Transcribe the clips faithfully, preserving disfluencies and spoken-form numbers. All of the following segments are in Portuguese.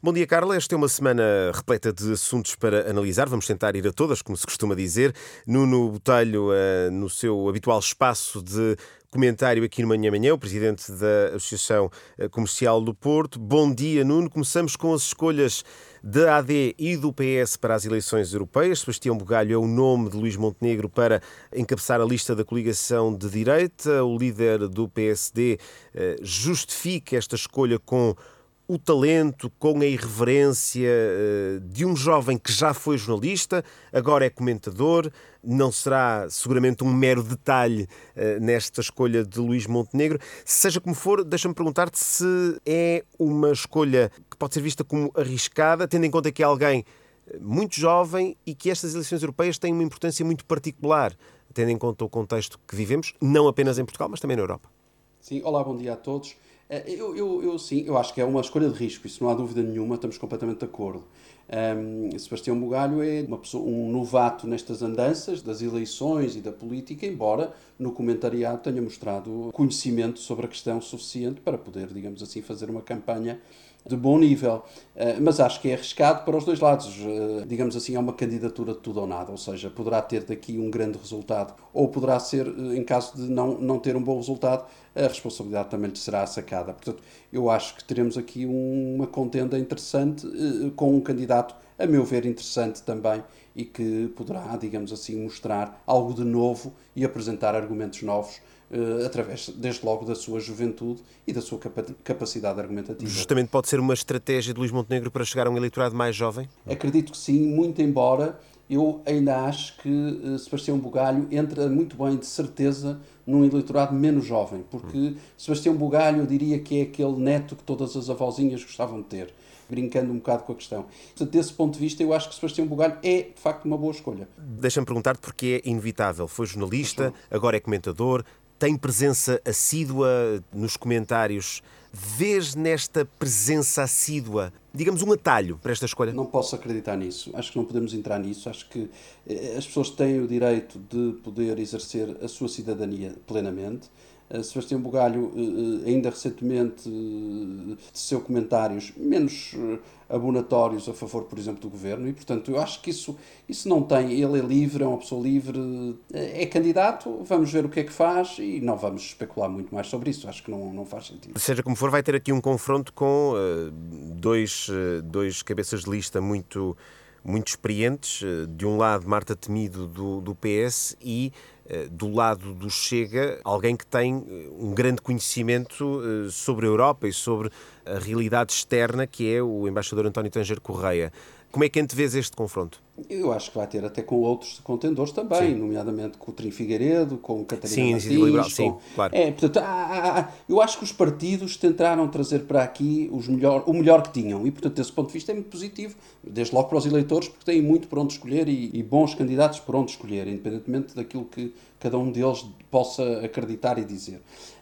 Bom dia, Carla. Esta é uma semana repleta de assuntos para analisar. Vamos tentar ir a todas, como se costuma dizer. Nuno Botelho, no seu habitual espaço de comentário aqui no Manhã Manhã, o presidente da Associação Comercial do Porto. Bom dia, Nuno. Começamos com as escolhas da A D e do P S para as eleições europeias. Sebastião Bugalho é o nome de Luís Montenegro para encabeçar a lista da coligação de direita. O líder do P S D justifica esta escolha com o talento, com a irreverência de um jovem que já foi jornalista, agora é comentador. Não será seguramente um mero detalhe nesta escolha de Luís Montenegro. Seja como for, deixa-me perguntar-te se é uma escolha que pode ser vista como arriscada, tendo em conta que é alguém muito jovem e que estas eleições europeias têm uma importância muito particular, tendo em conta o contexto que vivemos, não apenas em Portugal, mas também na Europa. Sim, olá, bom dia a todos. Eu, eu, eu sim, eu acho que é uma escolha de risco, isso não há dúvida nenhuma, estamos completamente de acordo. Um, Sebastião Bugalho é uma pessoa, um novato nestas andanças das eleições e da política, embora no comentariado tenha mostrado conhecimento sobre a questão suficiente para poder, digamos assim, fazer uma campanha de bom nível. Uh, mas acho que é arriscado para os dois lados. Uh, digamos assim, é uma candidatura de tudo ou nada, ou seja, poderá ter daqui um grande resultado, ou poderá ser, uh, em caso de não, não ter um bom resultado, a responsabilidade também lhe será sacada. Portanto, eu acho que teremos aqui um, uma contenda interessante, uh, com um candidato, a meu ver, interessante também, e que poderá, digamos assim, mostrar algo de novo e apresentar argumentos novos, Uh, através, desde logo, da sua juventude e da sua capa- capacidade argumentativa. Justamente pode ser uma estratégia de Luís Montenegro para chegar a um eleitorado mais jovem? Acredito que sim, muito embora eu ainda acho que uh, Sebastião Bugalho entra muito bem, de certeza, num eleitorado menos jovem, porque hum. Sebastião Bugalho, eu diria que é aquele neto que todas as avózinhas gostavam de ter, brincando um bocado com a questão. Portanto, desse ponto de vista, eu acho que Sebastião Bugalho é, de facto, uma boa escolha. Deixa-me perguntar-te, porque é inevitável. Foi jornalista, agora é comentador, tem presença assídua nos comentários. Vês nesta presença assídua, digamos, um atalho para esta escolha? Não posso acreditar nisso. Acho que não podemos entrar nisso. Acho que as pessoas têm o direito de poder exercer a sua cidadania plenamente. Sebastião Bugalho, ainda recentemente, teceu comentários menos abonatórios a favor, por exemplo, do governo, e, portanto, eu acho que isso, isso não tem. Ele é livre, é uma pessoa livre, é candidato, vamos ver o que é que faz e não vamos especular muito mais sobre isso. Acho que não, não faz sentido. Seja como for, vai ter aqui um confronto com uh, dois, uh, dois cabeças de lista muito, muito experientes. De um lado, Marta Temido, do, do P S, e do lado do Chega, alguém que tem um grande conhecimento sobre a Europa e sobre a realidade externa, que é o embaixador António Tanger Correia. Como é que antevês este confronto? Eu acho que vai ter até com outros contendores também, sim, nomeadamente com o Trim Figueiredo, com o Catarina sim, Martins. Liberal, com... sim, claro. É, portanto, ah, ah, eu acho que os partidos tentaram trazer para aqui os melhor, o melhor que tinham e, portanto, desse ponto de vista é muito positivo, desde logo para os eleitores, porque têm muito por onde escolher e, e bons candidatos por onde escolher, independentemente daquilo que cada um deles possa acreditar e dizer.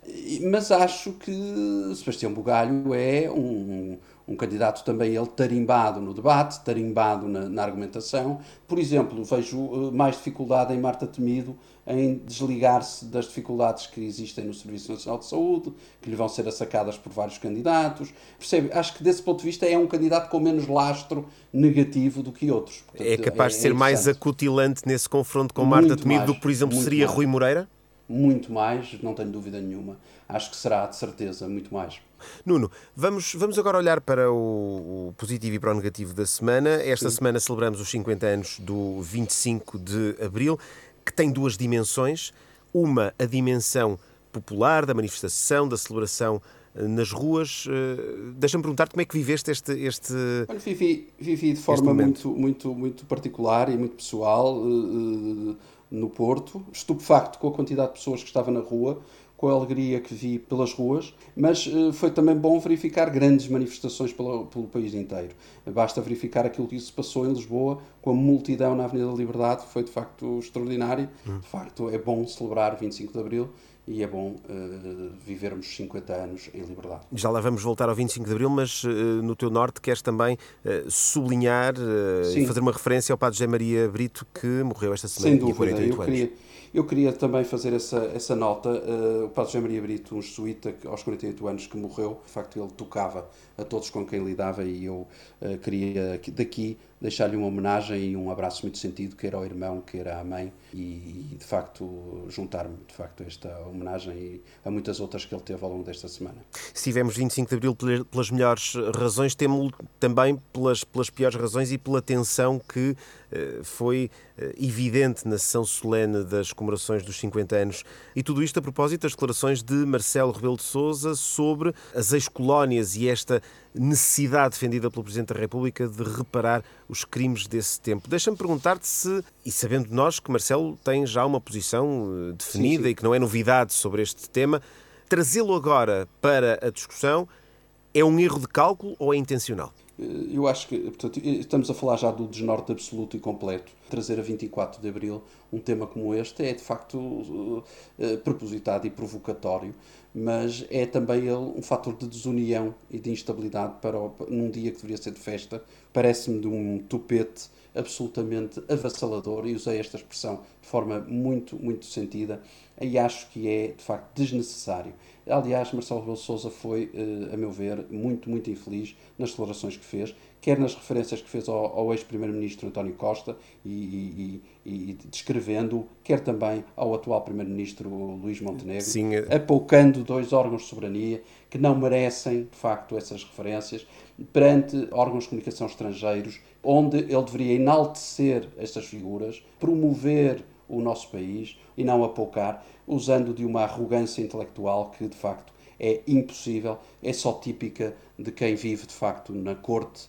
Mas acho que Sebastião Bugalho é um... um candidato também ele tarimbado no debate, tarimbado na, na argumentação. Por exemplo, vejo uh, mais dificuldade em Marta Temido em desligar-se das dificuldades que existem no Serviço Nacional de Saúde, que lhe vão ser assacadas por vários candidatos. Percebe? Acho que desse ponto de vista é um candidato com menos lastro negativo do que outros. Portanto, é capaz é, de ser é mais acutilante nesse confronto com muito Marta Temido mais, do que, por exemplo, seria mais. Rui Moreira? Muito mais, não tenho dúvida nenhuma. Acho que será, de certeza, muito mais. Nuno, vamos, vamos agora olhar para o, o positivo e para o negativo da semana. Esta Sim. semana celebramos os cinquenta anos do vinte e cinco de Abril, que tem duas dimensões. Uma, a dimensão popular, da manifestação, da celebração nas ruas. Deixa-me perguntar-te como é que viveste este... este Olha, vivi, vivi de forma muito, muito, muito particular e muito pessoal uh, no Porto, estupefacto com a quantidade de pessoas que estavam na rua, com a alegria que vi pelas ruas, mas uh, foi também bom verificar grandes manifestações pelo, pelo país inteiro. Basta verificar aquilo que se passou em Lisboa, com a multidão na Avenida da Liberdade, foi de facto extraordinário. Hum. De facto, é bom celebrar vinte e cinco de Abril e é bom uh, vivermos cinquenta anos em liberdade. Já lá vamos voltar ao vinte e cinco de Abril, mas uh, no teu norte queres também uh, sublinhar uh, e fazer uma referência ao Padre José Maria Brito, que morreu esta semana. Sem dúvida, eu queria, Eu queria também fazer essa, essa nota. Uh, o Padre José Maria Brito, um jesuíta aos quarenta e oito anos que morreu, de facto ele tocava a todos com quem lidava, e eu uh, queria daqui deixar-lhe uma homenagem e um abraço muito sentido, quer ao irmão, quer à mãe, e, e de facto juntar-me de facto a esta homenagem e a muitas outras que ele teve ao longo desta semana. Se tivemos vinte e cinco de Abril pelas melhores razões, temos também pelas, pelas piores razões e pela tensão que uh, foi uh, evidente na sessão solene das comemorações dos cinquenta anos. E tudo isto a propósito das declarações de Marcelo Rebelo de Sousa sobre as ex-colónias e esta necessidade defendida pelo Presidente da República de reparar os crimes desse tempo. Deixa-me perguntar-te se, e sabendo nós que Marcelo tem já uma posição definida, sim, sim, e que não é novidade sobre este tema, trazê-lo agora para a discussão é um erro de cálculo ou é intencional? Eu acho que, portanto, estamos a falar já do desnorte absoluto e completo. Trazer a vinte e quatro de Abril um tema como este é, de facto, uh, uh, propositado e provocatório, mas é também ele um fator de desunião e de instabilidade para o, num dia que deveria ser de festa. Parece-me de um tupete absolutamente avassalador, e usei esta expressão de forma muito, muito sentida, e acho que é, de facto, desnecessário. Aliás, Marcelo Rebelo de Sousa foi, a meu ver, muito, muito infeliz nas declarações que fez, quer nas referências que fez ao, ao ex-primeiro-ministro António Costa, e, e, e descrevendo, quer também ao atual primeiro-ministro Luís Montenegro, sim, apoucando dois órgãos de soberania que não merecem, de facto, essas referências, perante órgãos de comunicação estrangeiros, onde ele deveria enaltecer estas figuras, promover o nosso país e não apoucar, usando de uma arrogância intelectual que, de facto, é impossível, é só típica de quem vive, de facto, na corte,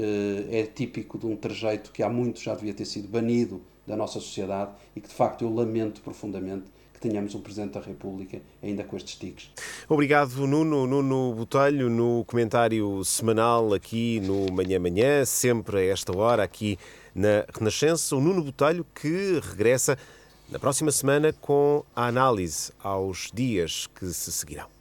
é típico de um trejeito que há muito já devia ter sido banido da nossa sociedade e que, de facto, eu lamento profundamente que tenhamos um Presidente da República ainda com estes tiques. Obrigado, Nuno. Nuno Botelho, no comentário semanal aqui no Manhã Manhã, sempre a esta hora, aqui na Renascença. O Nuno Botelho que regressa na próxima semana com a análise aos dias que se seguirão.